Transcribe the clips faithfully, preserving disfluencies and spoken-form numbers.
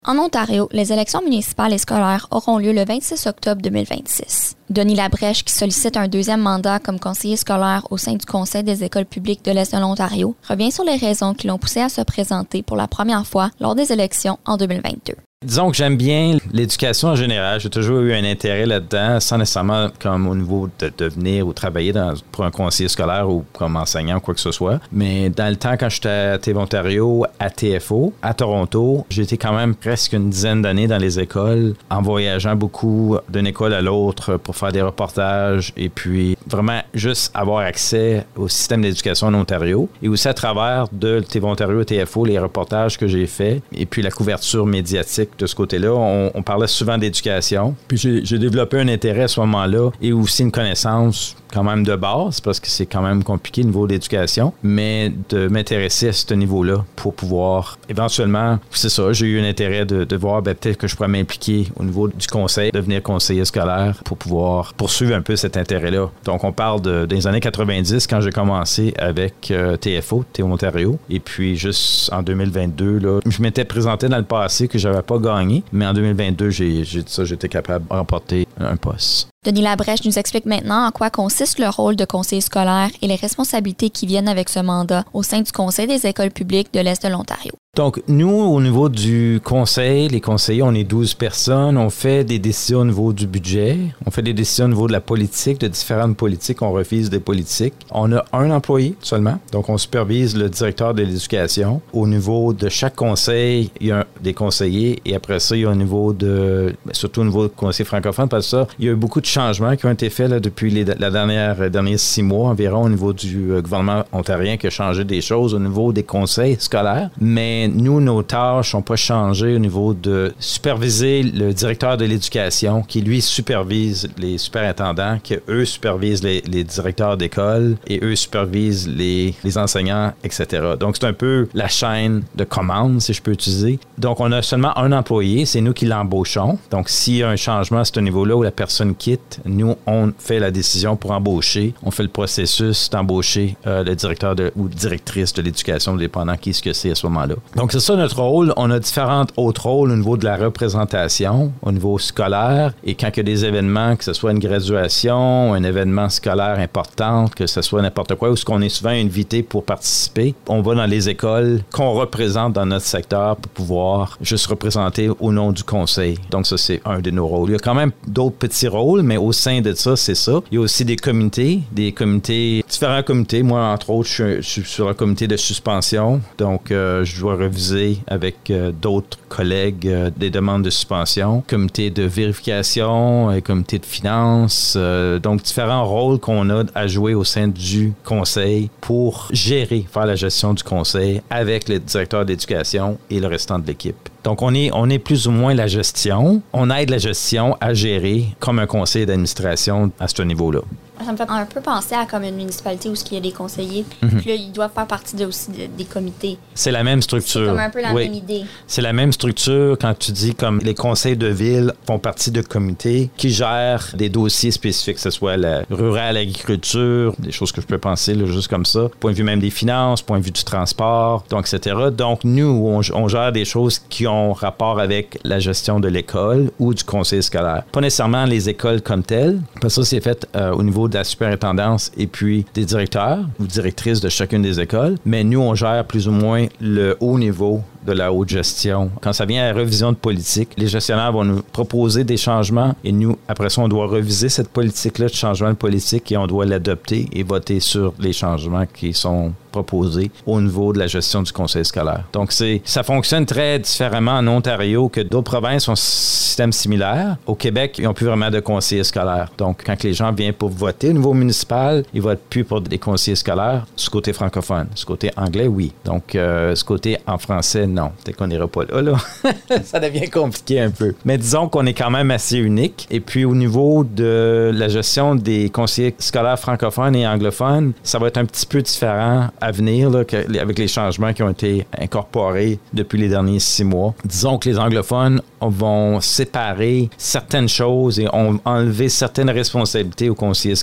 En Ontario, les élections municipales et scolaires auront lieu le vingt-six octobre deux mille vingt-six. Denis Labrèche, qui sollicite un deuxième mandat comme conseiller scolaire au sein du Conseil des écoles publiques de l'Est de l'Ontario, revient sur les raisons qui l'ont poussé à se présenter pour la première fois lors des élections en deux mille vingt-deux. Disons que j'aime bien l'éducation en général. J'ai toujours eu un intérêt là-dedans, sans nécessairement comme au niveau de devenir ou travailler dans, pour un conseiller scolaire ou comme enseignant ou quoi que ce soit. Mais dans le temps, quand j'étais à T V Ontario, à T F O, à Toronto, j'ai été quand même presque une dizaine d'années dans les écoles, en voyageant beaucoup d'une école à l'autre pour faire des reportages et puis vraiment juste avoir accès au système d'éducation en Ontario. Et aussi à travers de T V Ontario et T F O, les reportages que j'ai faits et puis la couverture médiatique de ce côté-là, on, on parlait souvent d'éducation. Puis j'ai, j'ai développé un intérêt à ce moment-là et aussi une connaissance quand même de base, parce que c'est quand même compliqué au niveau de l'éducation, mais de m'intéresser à ce niveau-là pour pouvoir éventuellement, c'est ça, j'ai eu un intérêt de, de voir ben, peut-être que je pourrais m'impliquer au niveau du conseil, devenir conseiller scolaire pour pouvoir poursuivre un peu cet intérêt-là. Donc on parle de, des années quatre-vingt-dix quand j'ai commencé avec euh, T F O, T V Ontario, et puis juste en deux mille vingt-deux, là, je m'étais présenté dans le passé que j'avais pas gagné, mais en deux mille vingt-deux, j'ai, j'ai dit ça, j'étais capable de remporter un poste. Denis Labrèche nous explique maintenant en quoi consiste le rôle de conseiller scolaire et les responsabilités qui viennent avec ce mandat au sein du Conseil des écoles publiques de l'Est de l'Ontario. Donc, nous, au niveau du conseil, les conseillers, on est douze personnes. On fait des décisions au niveau du budget. On fait des décisions au niveau de la politique, de différentes politiques. On refuse des politiques. On a un employé seulement. Donc, on supervise le directeur de l'éducation. Au niveau de chaque conseil, il y a des conseillers. Et après ça, il y a au niveau de, surtout au niveau du conseil francophone, parce que ça, il y a eu beaucoup de changements qui ont été faits là, depuis les, la dernière, derniers six mois environ au niveau du euh, gouvernement ontarien qui a changé des choses au niveau des conseils scolaires. Mais nous, nos tâches n'ont pas changé au niveau de superviser le directeur de l'éducation qui, lui, supervise les superintendants, qui, eux, supervisent les, les directeurs d'école et eux supervisent les, les enseignants, et cetera. Donc, c'est un peu la chaîne de commande, si je peux utiliser. Donc, on a seulement un employé, c'est nous qui l'embauchons. Donc, s'il y a un changement à ce niveau-là où la personne quitte, nous, on fait la décision pour embaucher. On fait le processus d'embaucher euh, le directeur de, ou directrice de l'éducation, dépendant qui ce que c'est à ce moment-là. Donc, c'est ça notre rôle. On a différents autres rôles au niveau de la représentation, au niveau scolaire. Et quand il y a des événements, que ce soit une graduation, un événement scolaire important, que ce soit n'importe quoi, où ce qu'on est souvent invité pour participer, on va dans les écoles qu'on représente dans notre secteur pour pouvoir juste représenter au nom du conseil. Donc, ça, c'est un de nos rôles. Il y a quand même d'autres petits rôles, mais au sein de ça, c'est ça. Il y a aussi des comités, des comités, différents comités. Moi, entre autres, je suis, je suis sur un comité de suspension. Donc, euh, je dois reviser avec euh, d'autres collègues euh, des demandes de suspension. Comité de vérification, euh, comité de finances. Euh, donc, différents rôles qu'on a à jouer au sein du conseil pour gérer, faire la gestion du conseil avec le directeur d'éducation et le restant de l'équipe. Donc, on est, on est plus ou moins la gestion. On aide la gestion à gérer comme un conseil d'administration à ce niveau-là. Ça me fait un peu penser à comme une municipalité où il y a des conseillers. Mm-hmm. Puis là, ils doivent faire partie de, aussi de, des comités. C'est la même structure. C'est comme un peu la oui. même idée. C'est la même structure quand tu dis comme les conseils de ville font partie de comités qui gèrent des dossiers spécifiques, que ce soit la rurale, l'agriculture, des choses que je peux penser là, juste comme ça. Point de vue même des finances, point de vue du transport, donc et cetera. Donc, nous, on, on gère des choses qui ont rapport avec la gestion de l'école ou du conseil scolaire. Pas nécessairement les écoles comme telles, parce que ça, c'est fait euh, au niveau de la superintendance et puis des directeurs ou directrices de chacune des écoles. Mais nous, on gère plus ou moins le haut niveau de la haute gestion. Quand ça vient à la révision de politique, les gestionnaires vont nous proposer des changements et nous, après ça, on doit reviser cette politique-là de changement de politique et on doit l'adopter et voter sur les changements qui sont proposés au niveau de la gestion du conseil scolaire. Donc, c'est, ça fonctionne très différemment en Ontario que d'autres provinces ont un système similaire. Au Québec, ils n'ont plus vraiment de conseillers scolaires. Donc, quand les gens viennent pour voter au niveau municipal, ils votent plus pour des conseillers scolaires ce côté francophone. Ce côté anglais, oui. Donc, euh, ce côté en français, non. Peut-être qu'on n'ira pas là, là. Ça devient compliqué un peu. Mais disons qu'on est quand même assez unique. Et puis, au niveau de la gestion des conseillers scolaires francophones et anglophones, ça va être un petit peu différent à venir là, que, avec les changements qui ont été incorporés depuis les derniers six mois. Disons que les anglophones vont séparer certaines choses et ont enlevé certaines responsabilités aux conseillers scolaires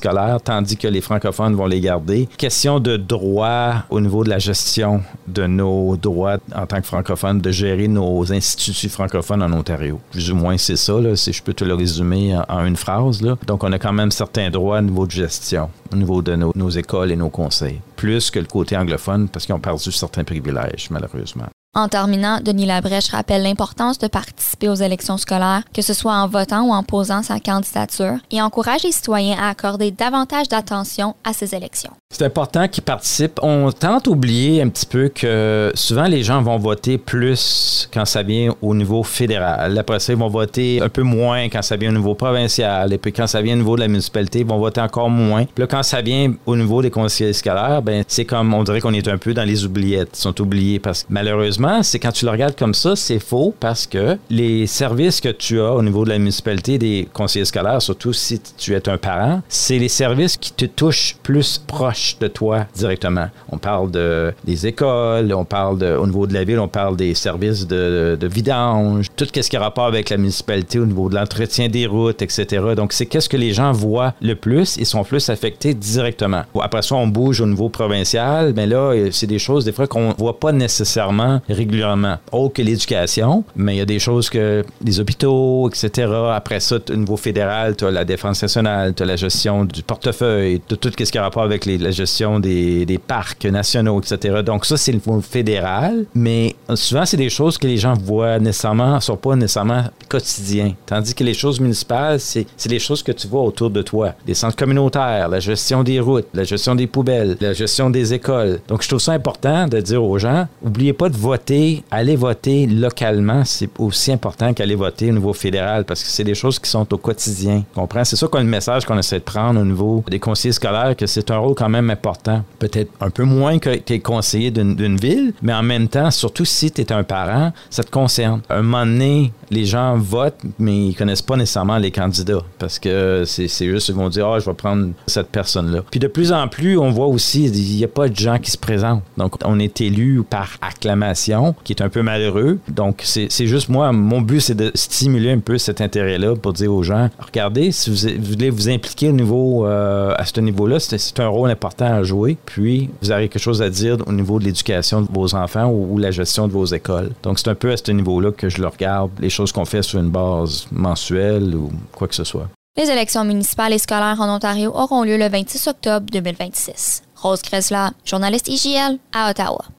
scolaires, tandis que les francophones vont les garder. Question de droit au niveau de la gestion de nos droits en tant que francophones, de gérer nos instituts francophones en Ontario. Plus ou moins, c'est ça, là, si je peux te le résumer en, en une phrase. Là. Donc, on a quand même certains droits au niveau de gestion, au niveau de nos, nos écoles et nos conseils, plus que le côté anglophone, parce qu'ils ont perdu certains privilèges, malheureusement. En terminant, Denis Labrèche rappelle l'importance de participer aux élections scolaires, que ce soit en votant ou en posant sa candidature, et encourage les citoyens à accorder davantage d'attention à ces élections. C'est important qu'ils participent. On tente d'oublier un petit peu que souvent les gens vont voter plus quand ça vient au niveau fédéral. Après ça, ils vont voter un peu moins quand ça vient au niveau provincial. Et puis quand ça vient au niveau de la municipalité, ils vont voter encore moins. Puis là, quand ça vient au niveau des conseillers scolaires, ben c'est comme, on dirait qu'on est un peu dans les oubliettes. Ils sont oubliés parce que malheureusement, c'est quand tu le regardes comme ça, c'est faux parce que les services que tu as au niveau de la municipalité des conseillers scolaires, surtout si tu es un parent, c'est les services qui te touchent plus proche de toi directement. On parle de, des écoles, on parle de, au niveau de la ville, on parle des services de, de vidange, tout ce qui a rapport avec la municipalité au niveau de l'entretien des routes, et cetera. Donc, c'est qu'est-ce que les gens voient le plus et sont plus affectés directement. Après ça, on bouge au niveau provincial, mais là, c'est des choses des fois qu'on ne voit pas nécessairement régulièrement. Autre que l'éducation, mais il y a des choses que les hôpitaux, et cetera. Après ça, au niveau fédéral, tu as la défense nationale, tu as la gestion du portefeuille, tout, tout ce qui a rapport avec les, la gestion des, des parcs nationaux, et cetera. Donc ça, c'est le niveau fédéral, mais souvent, c'est des choses que les gens voient nécessairement, ne sont pas nécessairement quotidiens. Tandis que les choses municipales, c'est, c'est les choses que tu vois autour de toi. Les centres communautaires, la gestion des routes, la gestion des poubelles, la gestion des écoles. Donc, je trouve ça important de dire aux gens, n'oubliez pas de voter, allez voter localement, c'est aussi important qu'aller voter au niveau fédéral, parce que c'est des choses qui sont au quotidien. Tu comprends? C'est ça qu'on a le message qu'on essaie de prendre au niveau des conseillers scolaires, que c'est un rôle quand même important. Peut-être un peu moins que tu es conseiller d'une, d'une ville, mais en même temps, surtout si tu es un parent, ça te concerne. Un moment donné, les gens votent, mais ils connaissent pas nécessairement les candidats, parce que c'est, c'est juste, ils vont dire « Ah, oh, je vais prendre cette personne-là ». Puis de plus en plus, on voit aussi, il n'y a pas de gens qui se présentent. Donc, on est élu par acclamation, qui est un peu malheureux. Donc, c'est, c'est juste moi, mon but, c'est de stimuler un peu cet intérêt-là pour dire aux gens, regardez, si vous, vous voulez vous impliquer au niveau, euh, à ce niveau-là, c'est, c'est un rôle important à jouer. Puis, vous avez quelque chose à dire au niveau de l'éducation de vos enfants ou, ou la gestion de vos écoles. Donc, c'est un peu à ce niveau-là que je le regarde, les choses qu'on fait sur une base mensuelle ou quoi que ce soit. Les élections municipales et scolaires en Ontario auront lieu le vingt-six octobre deux mille vingt-six. Rose Gressler, journaliste I J L à Ottawa.